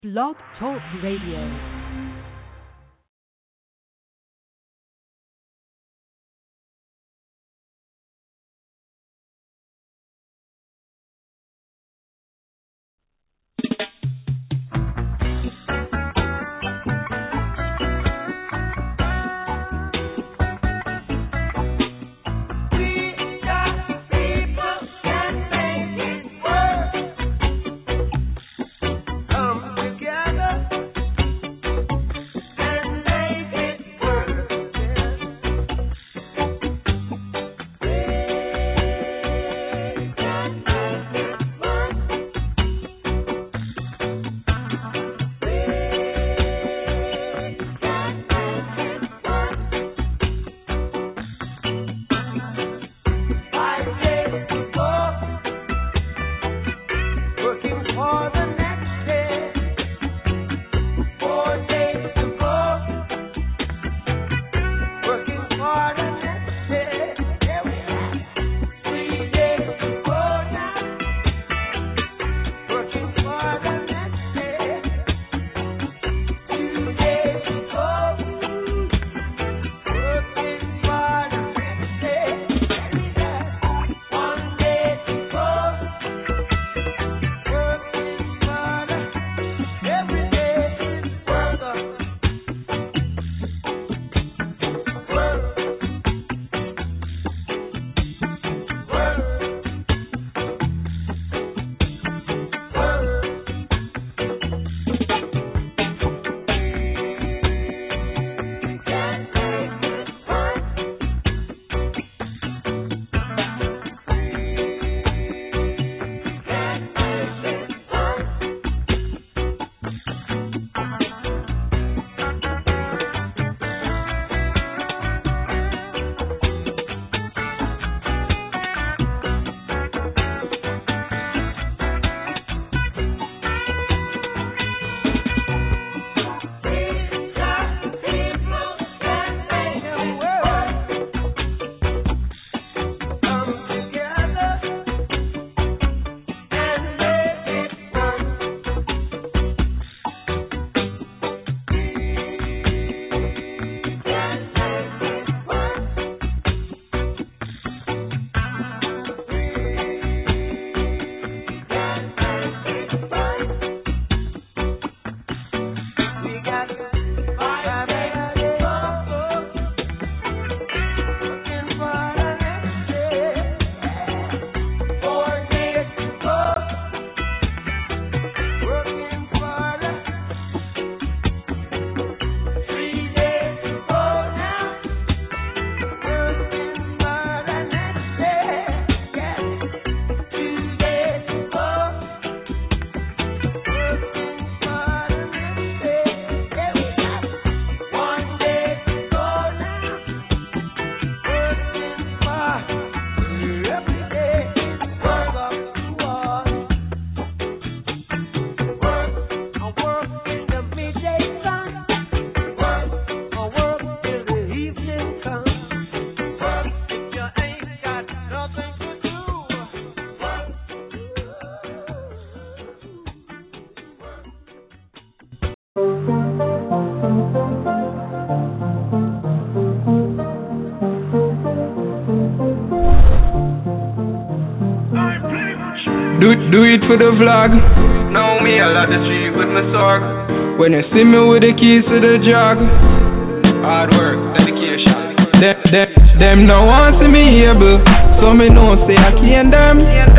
Blog Talk Radio. Do it for the vlog. Now me all at the street with my sword. When you see me with the keys to the jog. Hard work, dedication. Them no want see me able. So me know say I can't them.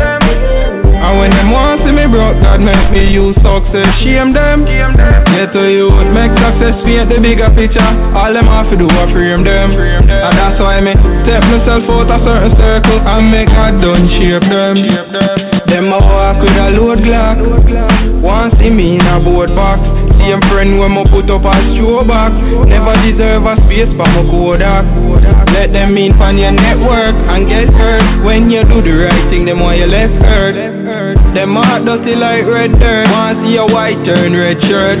And when them want see me broke, God make me use success. Shame them. Get to you make success paint the bigger picture. All them have to do is frame them. And that's why me step myself out a certain circle and make God done shape them. Them a walk with a load Glock. Want see me in a board box. Same friend when me put up a throwback. Never deserve a space for my Kodak. Let them in on your network and get hurt. When you do the right thing, them want you less hurt. Them heart dirty like red dirt. Want see a white turn red shirt.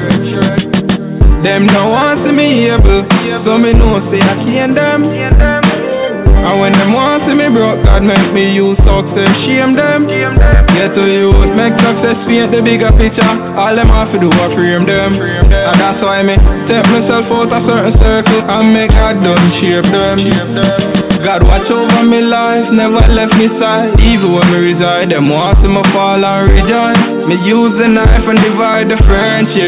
Them no want see me able. So me know say I can't them. And when them want see me broke, God make me use success. Shame them. Get to youth, make success paint the bigger picture. All them have to do is frame them. And that's why me take myself out a certain circle and make God done shape them. God watch over me life, never left me side. Even when me reside, them want see me fall and rejoice. Me use the knife and divide the friendship.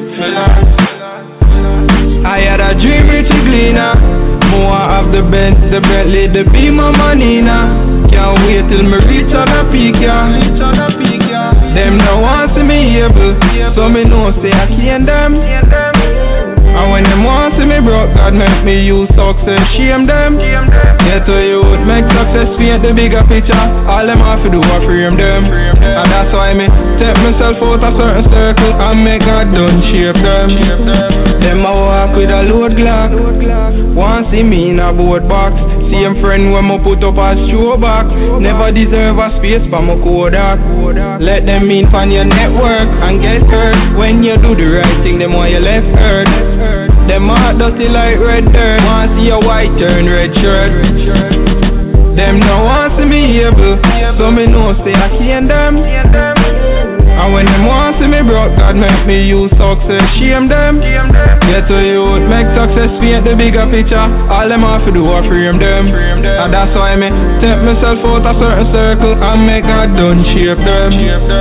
I had a dream, Richie Gleaner. More of the Benz, the Bentley, the Beamer, Manina. Can't wait till me reach on a peak, yeah. Them no want see me able, so me know say I can't them. And when them want see me broke, God make me use success. Shame them. Get to youth, make success paint the bigger picture. All them have to do is frame them. And that's why me take myself out a certain circle and make God done shape them. Them a walk with a load Glock. Want see me in a boat box. Same friend when me put up a throwback. Never deserve a space for my Kodak. Let them in on your network and get hurt. When you do the right thing, them want you left hurt. Them heart dirty like red dirt. Want see a white turn red shirt. Them no want see me able, so me know say I can't them. And when them want see me broke, God make me use success. Shame them. Get to youth, make success paint the bigger picture. All them have to do is frame them. And that's why me take myself out a certain circle and make God done shape them.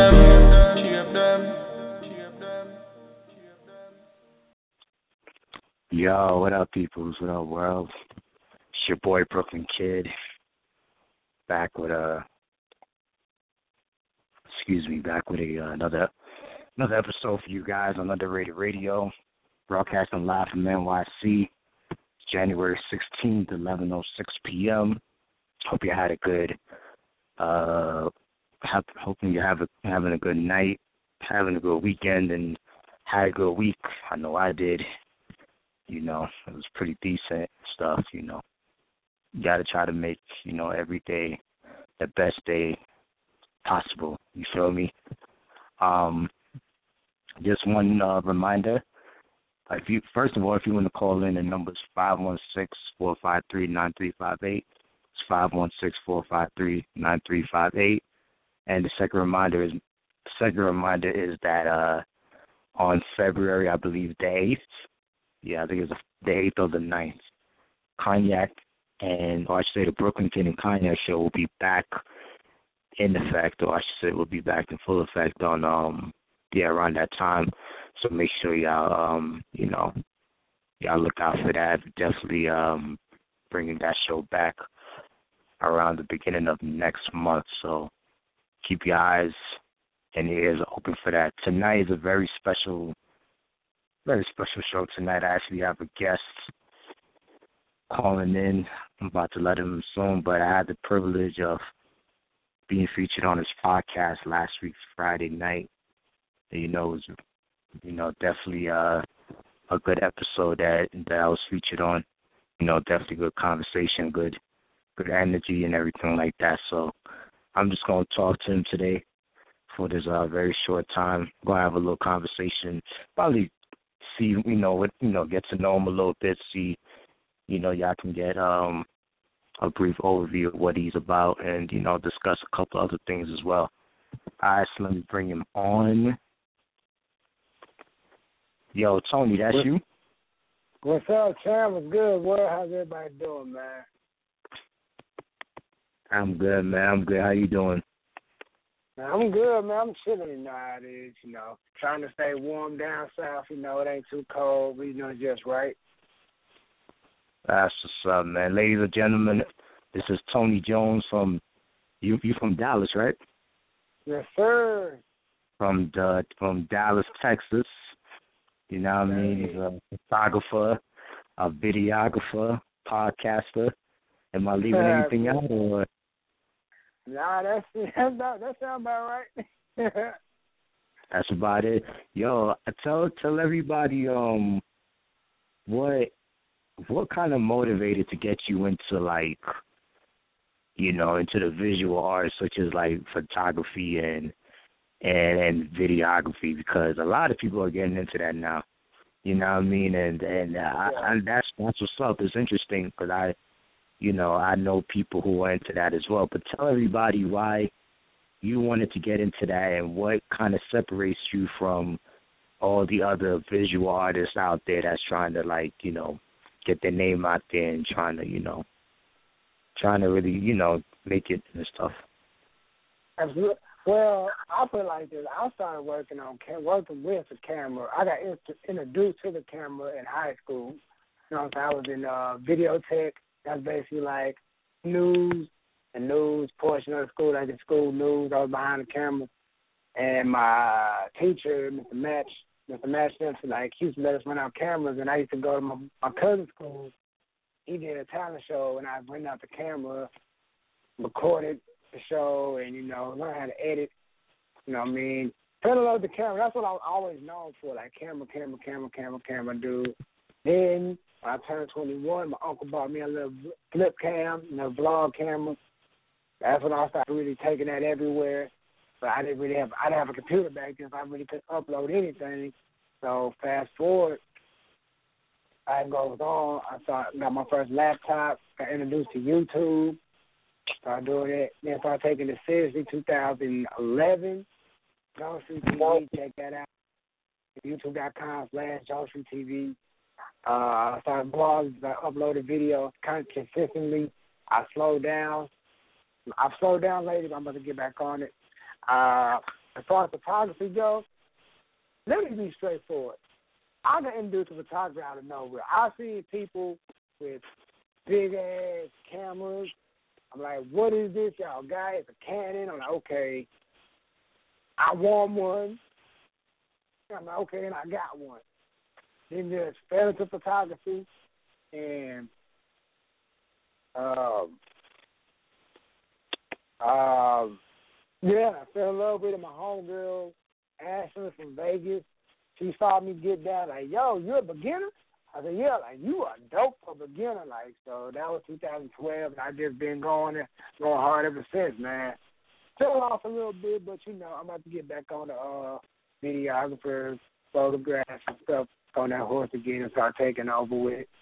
Yo, what up, peoples? What up, world? It's your boy Brooklyn Kid, back with another episode for you guys on Underrated Radio, broadcasting live from NYC. It's January 16th, 11:06 p.m. Hope you had a good, hoping you're having a good night, having a good weekend, and had a good week. I know I did. You know, it was pretty decent stuff, you know. You got to try to make, you know, every day the best day possible. You feel me? Just one reminder. First of all, if you want to call in, the number is 516-453-9358. It's 516-453-9358. And the second reminder is that on February, I believe, the 8th, yeah, I think it's the 8th or the 9th, the Brooklyn Kid and Cognac show will be back in effect, or I should say it will be back in full effect on, around that time. So make sure y'all look out for that. Definitely bringing that show back around the beginning of next month. So keep your eyes and ears open for that. Tonight is a very special show tonight. I actually have a guest calling in. I'm about to let him soon, but I had the privilege of being featured on his podcast last week, Friday night. And, it was, definitely a good episode that I was featured on. Definitely good conversation, good energy and everything like that. So I'm just going to talk to him today for this very short time. I'm going to have a little conversation, probably see, get to know him a little bit, see, y'all can get a brief overview of what he's about and, discuss a couple other things as well. All right, so let me bring him on. Yo, Tony, that's you? What's up, Cham? What's good? How's everybody doing, man? I'm good, man. I'm good. How you doing? I'm good, man. I'm chilling, you know how it is, trying to stay warm down south, it ain't too cold, but, just right. That's what's up, man. Ladies and gentlemen, this is Tony Jones from, you from Dallas, right? Yes, sir. From Dallas, Texas. You know what I mean? He's a photographer, a videographer, podcaster. Am I leaving anything out, or? Nah, that sounds about right. That's about it. Yo, tell everybody what kind of motivated to get you into into the visual arts such as like photography and videography, because a lot of people are getting into that now. You know what I mean? And that's what's up. It's interesting because you know, I know people who are into that as well. But tell everybody why you wanted to get into that and what kind of separates you from all the other visual artists out there that's trying to, like, you know, get their name out there and trying to, you know, really, you know, make it and stuff. Absolutely. Well, I'll put it like this. I started working with the camera. I got introduced to the camera in high school. You know what I'm saying? I was in video tech. That's basically like news portion of the school, like the school news. I was behind the camera. And my teacher, Mr. Match Simpson, like, he used to let us run out cameras, and I used to go to my cousin's school. He did a talent show, and I went out the camera, recorded the show, and, you know, learn how to edit. You know what I mean? Load the camera. That's what I was always known for, like camera, dude. Then when I turned 21, my uncle bought me a little flip cam, you know, vlog camera. That's when I started really taking that everywhere. But I didn't have a computer back then, so I really couldn't upload anything. So fast forward, I goes on. Got my first laptop, got introduced to YouTube, started doing it. Then started taking it seriously 2011. John Street TV, check that out. YouTube.com/John Street TV. I started blogs, I uploaded videos kind of consistently. I slowed down. I've slowed down lately, but I'm about to get back on it. As far as photography goes, let me be straightforward. I got introduced to photography out of nowhere. I see people with big ass cameras. I'm like, what is this, y'all got? It's a Canon. I'm like, okay. I want one. I'm like, okay, and I got one. Then just fell into photography, and I fell in love with it. My homegirl, Ashley from Vegas, she saw me get down, like, yo, you're a beginner? I said, yeah, like, you are dope for a beginner. Like, so that was 2012, and I just been going hard ever since, man. Still off a little bit, but, you know, I'm about to get back on the videographer, photographs and stuff on that horse again and start taking over with it.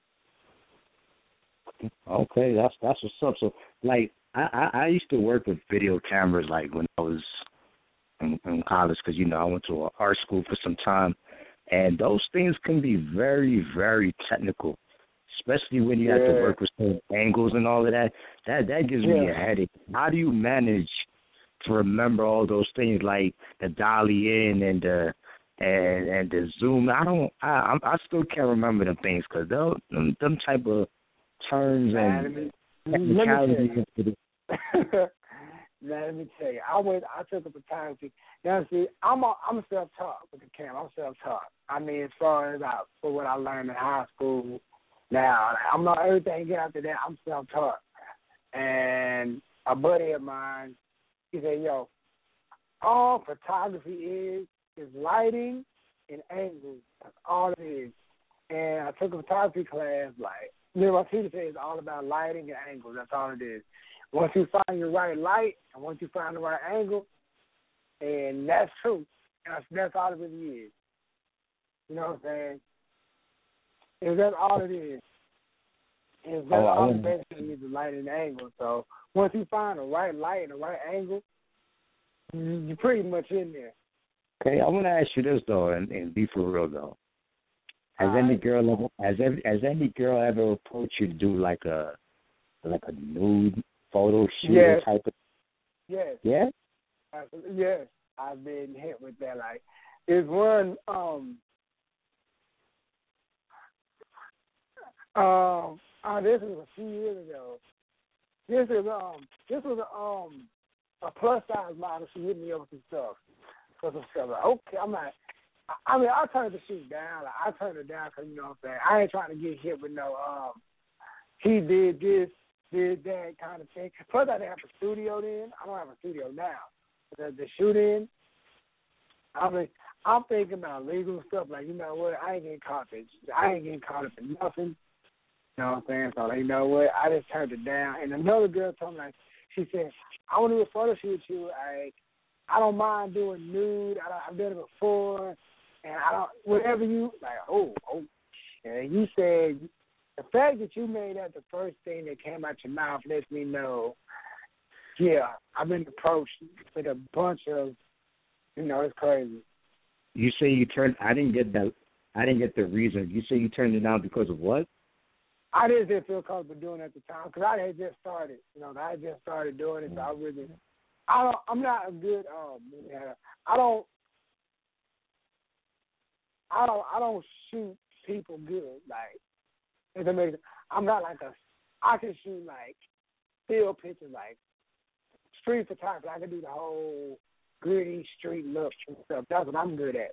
Okay, that's what's up. So, like, I used to work with video cameras, like, when I was in college, because, you know, I went to an art school for some time, and those things can be very, very technical, especially when you have to work with certain angles and all of that. That gives me a headache. How do you manage to remember all those things, like the dolly in and the zoom? I still can't remember them things, because them type of terms and technicalities. Let me tell you, I took a photography. Now, see, I'm self-taught with the camera. I'm self-taught. I mean, as far as for what I learned in high school. Now, I'm not everything get after that. I'm self-taught. And a buddy of mine, he said, yo, all photography is lighting and angles. That's all it is. And I took a photography class, like, my teacher said it's all about lighting and angles. That's all it is. Once you find your right light and once you find the right angle, and that's true. That's all it really is. You know what I'm saying? That's all it is. That's all it basically is, the light and the angle. So once you find the right light and the right angle, you're pretty much in there. Okay, I want to ask you this, though, and be for real, though. Has any girl ever approached you to do like a nude photo shoot type of? Yes. Yeah. Yes, I've been hit with that. Like, there's one. This was a few years ago. This was a plus size model. She hit me up with some stuff. Like, okay, I'm like. I mean, I turned the shit down. Like, I turned it down because, you know what I'm saying, I ain't trying to get hit with no, he did this, did that kind of thing. Plus, I didn't have a studio then. I don't have a studio now. The shoot-in, I mean, I'm thinking about legal stuff. Like, you know what, I ain't getting caught up in nothing. You know what I'm saying? So, like, you know what, I just turned it down. And another girl told me, like, she said, I want to do a photo shoot with you. I don't mind doing nude. I've done it before. And I don't, whatever you, like, yeah, you said the fact that you made that the first thing that came out your mouth lets me know, yeah, I've been approached with a bunch of, it's crazy. You say you turned. I didn't get that. I didn't get the reason. You say you turned it down because of what? I just didn't feel comfortable doing it at the time because I had just started. I had just started doing it, so I'm not a good. I don't shoot people good. Like, if it makes sense. I'm not like I can shoot like still pictures, like street photography. I can do the whole gritty street look and stuff. That's what I'm good at.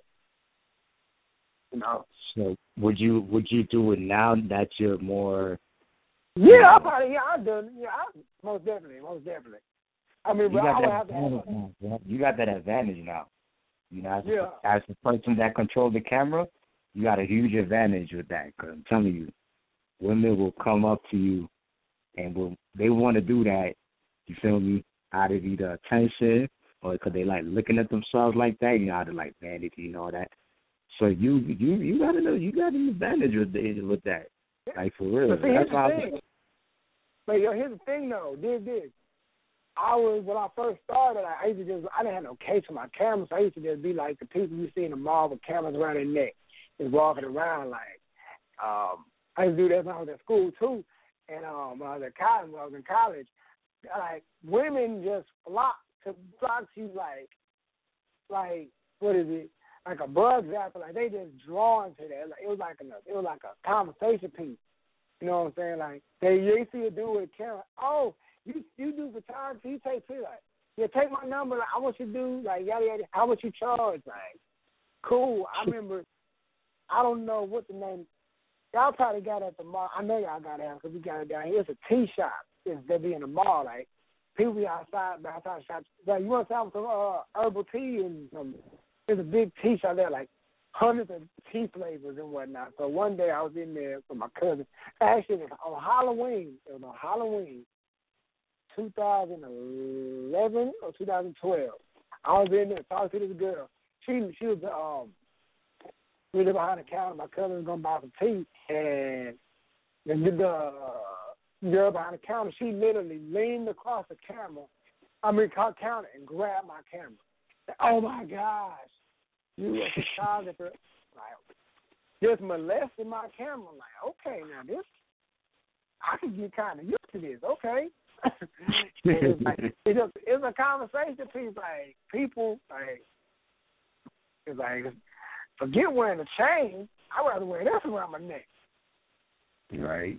So would you do it now that you're more? Yeah, I've done. Yeah, most definitely. I mean, you but got I would that have to advantage. You got that advantage now. As the person that controls the camera, you got a huge advantage with that. Because I'm telling you, women will come up to you and they want to do that. You feel me? Out of either attention or because they like looking at themselves like that. Out of like vanity and all that. So you got an advantage with that. Like for real. But see, here's the thing. But here's the thing though. This. When I first started, I didn't have no case for my camera, so I used to just be like the people you see in the mall with cameras around their neck, just walking around like. I used to do that when I was at school too, and when I was in college, like women just flock to you like what is it? Like a bug zapper, like they just drawn to that. Like it was like a conversation piece. You know what I'm saying? Like they see a dude with a camera. Oh, you do photography? You take pictures? Like, yeah, take my number. Like, I want you to do like yada yada. How much you charge? Like, cool. I remember. I don't know what the name. Y'all probably got it at the mall. I know y'all got it because we got it down here. It's a tea shop. They be in the mall. Like people be outside shops. Like you want to have some herbal tea and there's a big tea shop there, like hundreds of tea flavors and whatnot. So one day I was in there with my cousin. Actually, it was on Halloween. 2011 or 2012. I was in there talking to this girl. She was we were behind the counter. My cousin was gonna buy some tea, and the girl behind the counter, she literally leaned across the counter and grabbed my camera. Oh my gosh, you a photographer? Like, just molested my camera. Like, okay, now this, I can get kind of used to this. Okay. It's a conversation piece. Like people, it's like forget wearing a chain. I'd rather wear this around my neck. Right.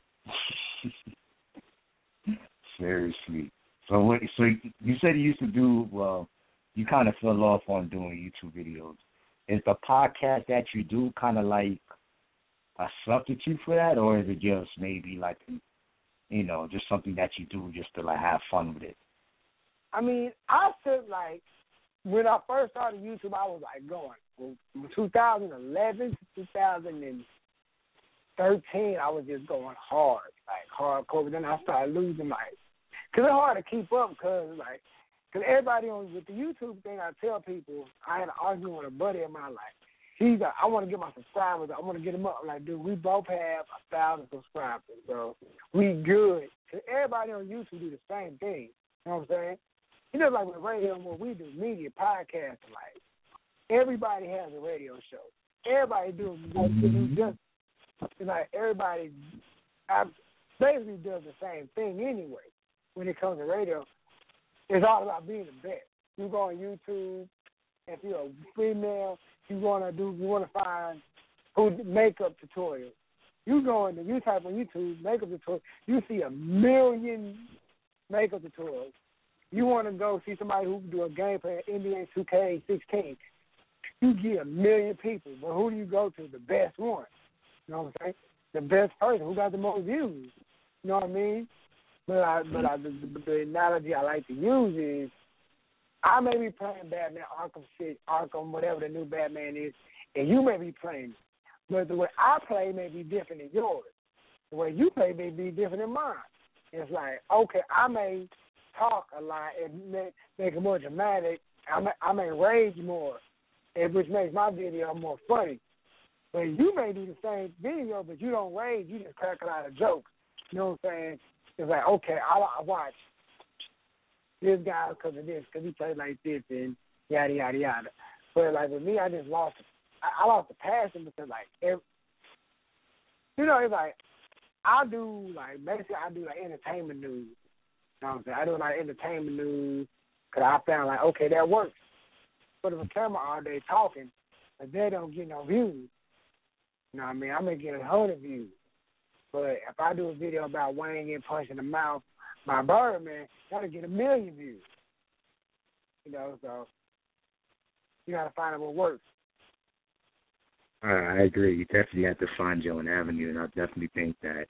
Seriously. So you said you used to do you kind of fell off on doing YouTube videos. Is the podcast that you do kind of like a substitute for that, or is it just maybe like, just something that you do just to like have fun with it? I mean, I said like when I first started YouTube, I was like going from 2011 to 2013. I was just going hard, like hardcore. But then I started losing because it's hard to keep up because everybody with the YouTube thing, I tell people, I had an argument with a buddy of mine, like, he's like, I want to get my subscribers, I want to get them up. I'm like, dude, we both have 1,000 subscribers, so we good. Because everybody on YouTube do the same thing, you know what I'm saying? You know, like with radio and what we do, media, podcasting, like, everybody has a radio show. Everybody everybody basically does the same thing anyway when it comes to radio. It's all about being the best. You go on YouTube, if you're a female, you want to find makeup tutorials. You type on YouTube makeup tutorials, you see 1 million makeup tutorials. You want to go see somebody who can do a gameplay at NBA 2K16, you get 1 million people. But who do you go to? The best one. You know what I'm saying? The best person who got the most views. You know what I mean? But the analogy I like to use is I may be playing Batman Arkham, whatever the new Batman is, and you may be playing it. But the way I play may be different than yours. The way you play may be different than mine. It's like, okay, I may talk a lot and make it more dramatic. I may rage more, which makes my video more funny. But you may do the same video, but you don't rage. You just crack a lot of jokes. You know what I'm saying? It's like, okay, I watch this guy because of this, because he plays like this and yada, yada, yada. But, like, with me, I just lost it. I lost the passion because, like, it's like, basically I do, like, entertainment news. You know what I'm saying? I do, like, entertainment news because I found, like, okay, that works. But if a camera all day talking, but they don't get no views. You know what I mean? I may get 100 views. But if I do a video about Wayne getting punched in the mouth by Birdman, that'll get 1 million views. You know, so you got to find out what works. I agree. You definitely have to find your own avenue, and I definitely think that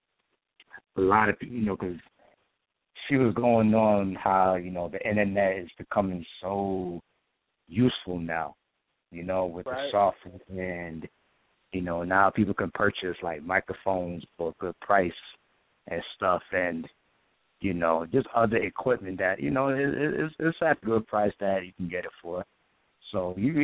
a lot of people, because she was going on how, the internet is becoming so useful now, with right. the software and, now people can purchase, like, microphones for a good price and stuff and, just other equipment that, it's at a good price that you can get it for. So you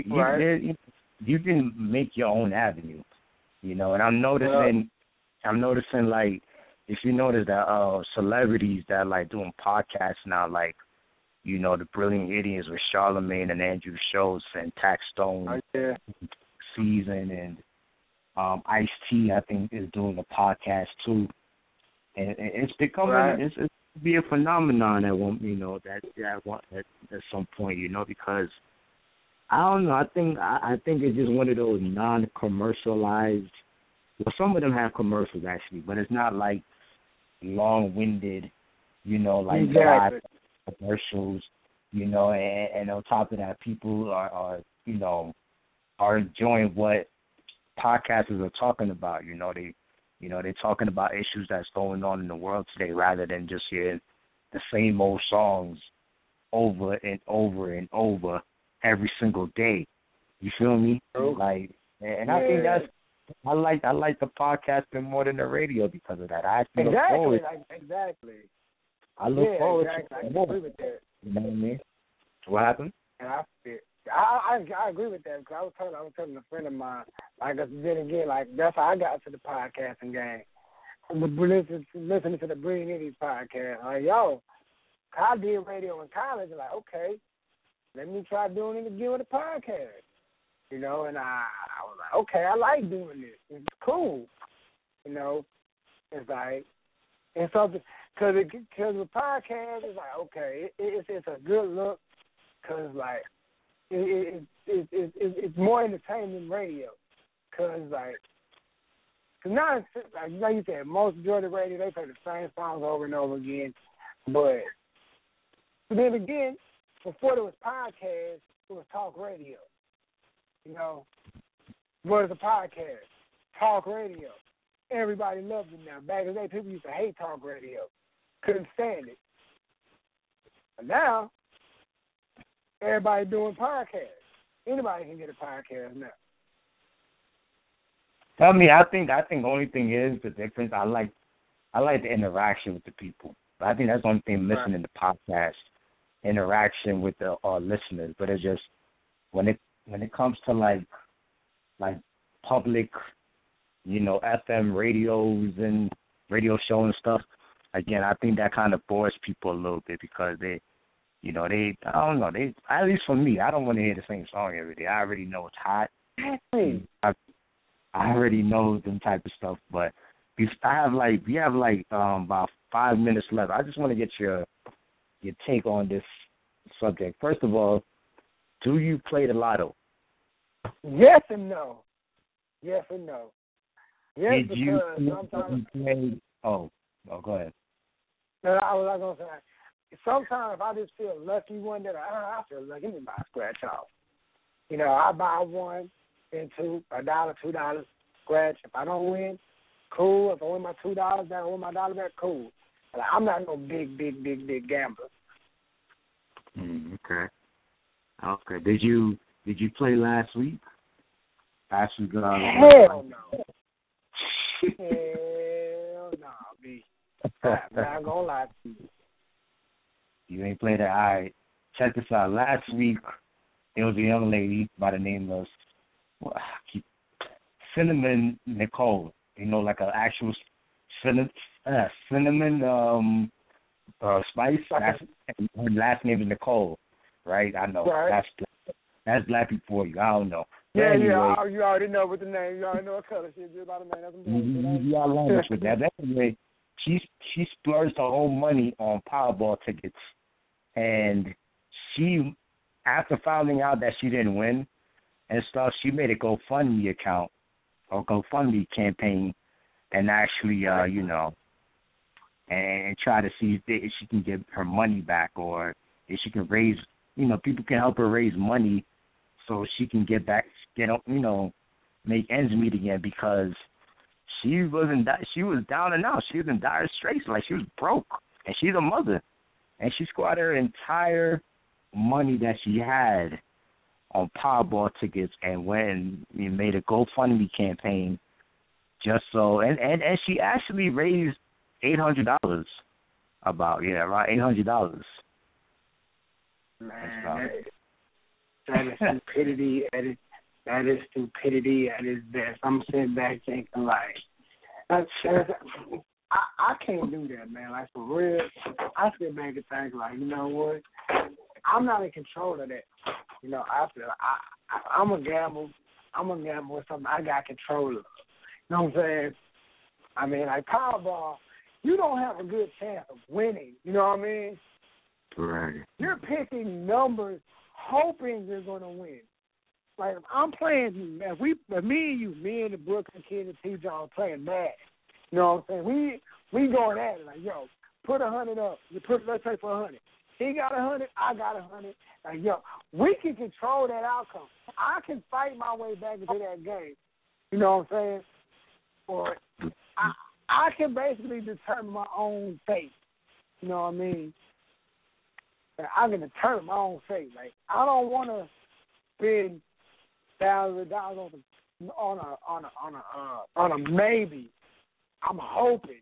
can make your own avenue, and I'm noticing, like, if you notice that celebrities that like doing podcasts now, like, the Brilliant Idiots with Charlamagne and Andrew Schultz and Tax Stone season and Ice-T, I think, is doing a podcast too, and it's becoming it's be a phenomenon at one, at some point, because I don't know. I think it's just one of those non-commercialized. Well, some of them have commercials actually, but it's not like long-winded, like exactly. commercials, and on top of that, people are enjoying what podcasters are talking about. They're talking about issues that's going on in the world today, rather than just hearing the same old songs over and over and over every single day. You feel me? Like, and I think that's I like the podcasting more than the radio because of that. I actually look forward. Exactly. I look forward to more. I agree with that. You know what I mean? What happened? And I agree with that because I was telling a friend of mine, like, then again, like, that's how I got to the podcasting game. Listening to the Brilliant Idiots podcast. Like, yo, I did radio in college. I'm like, okay, let me try doing it again with a podcast. And I was like, okay, I like doing this. It's cool. It's like, it's something, because with podcast, it's like, okay, it's a good look because, like, it's more entertaining than radio. Because, like now, like you said, most Georgia radio, they play the same songs over and over again. But then again, before there was podcast, it was talk radio. What is a podcast? Talk radio. Everybody loves it now. Back in the day, people used to hate talk radio. Couldn't stand it. But now, everybody doing podcasts. Anybody can get a podcast now. Tell me, I think the only thing is the difference. I like the interaction with the people. But I think that's the only thing missing in the podcast, interaction with the listeners. But it's just when it comes to like public, FM radios and radio show and stuff. Again, I think that kind of bores people a little bit because they I don't know, at least for me, I don't want to hear the same song every day. I already know it's hot. I already know them type of stuff, but we have about 5 minutes left. I just want to get your take on this subject. First of all, do you play the lotto? Yes and no. Yes and no. Yes, did you sometimes play? Oh, go ahead. No, I was going to say, sometimes if I just feel lucky one day, I feel lucky, let me buy a scratch off. I buy one, then two, $1, $2, scratch. If I don't win, cool. If I win my $2 back, I win my $1 back, cool. But I'm not no big gambler. Okay. Did you play last week? Hell no. Hell no, B. I'm not gonna lie to you. You ain't played that. All right. Check this out. Last week, there was a young lady by the name of cinnamon Nicole. You know, like an actual cinnamon spice. And her last name is Nicole, right? I know. Right. That's black people for you. I don't know. Yeah, anyway, yeah. You already know what the name. You already know what color shit. You about to name. That's some you all learned with that. Anyway, she splurged her own money on Powerball tickets, and she, after finding out that she didn't win and stuff, she made a GoFundMe account or GoFundMe campaign, and actually, you know, and try to see if she can get her money back, or if she can raise, you know, people can help her raise money so she can get you know, make ends meet again, because she was down and out. She was in dire straits, like she was broke, and she's a mother, and she squandered her entire money that she had on Powerball tickets, and went and made a GoFundMe campaign just so, and she actually raised $800, around $800. Man, that is stupidity. That is stupidity at its best. I'm sitting back thinking like, I can't do that, man. Like for real, I sit back and think like, you know what? I'm not in control of that. You know, I feel like I'm a gamble. I'm a gamble with something I got control of. You know what I'm saying? I mean, like Powerball, you don't have a good chance of winning. You know what I mean? Right. You're picking numbers, hoping you're going to win. Like if I'm playing, if me and you, me and the Brooklyn kid and T. John playing mad. You know what I'm saying? We going at it like, yo, put 100 up. Let's say for 100. He got 100, I got 100. Like, yo, we can control that outcome. I can fight my way back into that game. You know what I'm saying? Or I can basically determine my own fate. You know what I mean? I can determine my own fate. Like I don't want to spend thousands of dollars on a maybe. I'm hoping.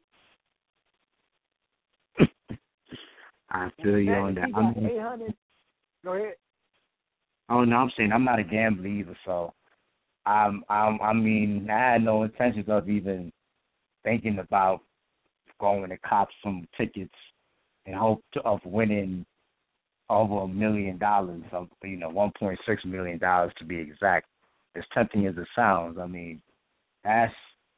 I feel you on that. I mean, 800. Go ahead. Oh no, I'm saying I'm not a gambler either, so I mean, I had no intentions of even thinking about going to cop some tickets in hope of winning over $1 million, of, you know, $1.6 million to be exact. As tempting as it sounds, I mean, that's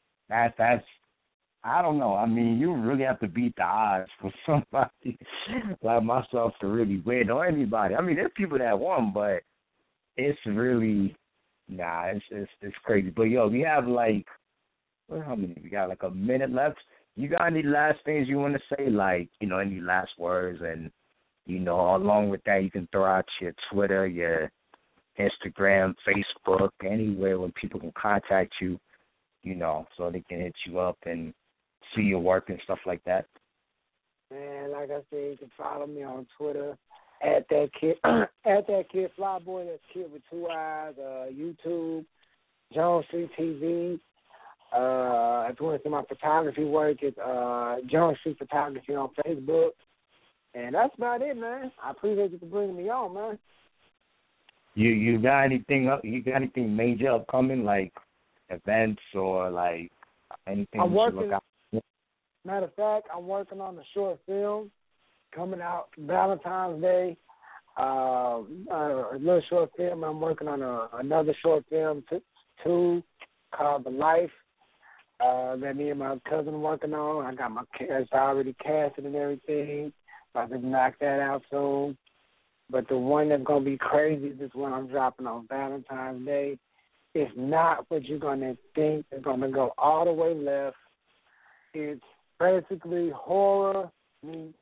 I don't know. I mean, you really have to beat the odds for somebody like myself to really win, or anybody. I mean, there's people that won, but it's really it's crazy. But yo, we have like, how many? We got like a minute left. You got any last things you want to say? Like, you know, any last words? And you know, along with that, you can throw out your Twitter, your Instagram, Facebook, anywhere where people can contact you, you know, so they can hit you up and see your work and stuff like that. Man, like I said, you can follow me on Twitter at that kid Flyboy. That's kid with 2 eyes. YouTube, Jones Street TV. If you want to see my photography work, it's Jones Street Photography on Facebook. And that's about it, man. I appreciate you for bringing me on, man. You got anything up? You got anything major upcoming, like events or like anything? I'm working. Look out? Matter of fact, I'm working on a short film coming out Valentine's Day. A little short film. I'm working on another short film too, called The Life. That me and my cousin are working on. I got my cast already casted and everything. About to knock that out soon. But the one that's gonna be crazy is this one I'm dropping on Valentine's Day. It's not what you're gonna think. It's gonna go all the way left. It's basically horror meets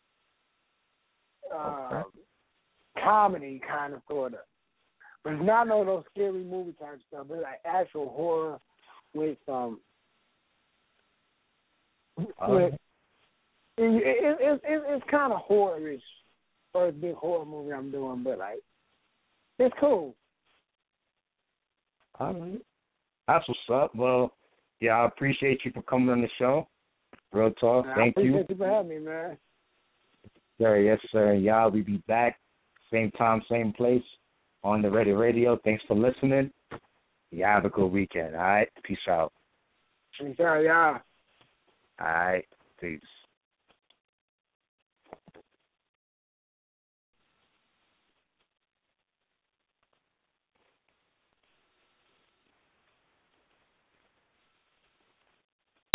comedy, kind of, sort of. But it's not no those scary movie type stuff. It's like actual horror with it's kind of horror-ish. First big horror movie I'm doing, but like it's cool. All right. That's what's up. Well, yeah, I appreciate you for coming on the show. Real talk. Thank you. I appreciate you for having me, man. Sir, yes, sir. Y'all, we be back. Same time, same place on the Ready Radio. Thanks for listening. You have a good weekend, all right? Peace out. Peace out, y'all. All right. Peace.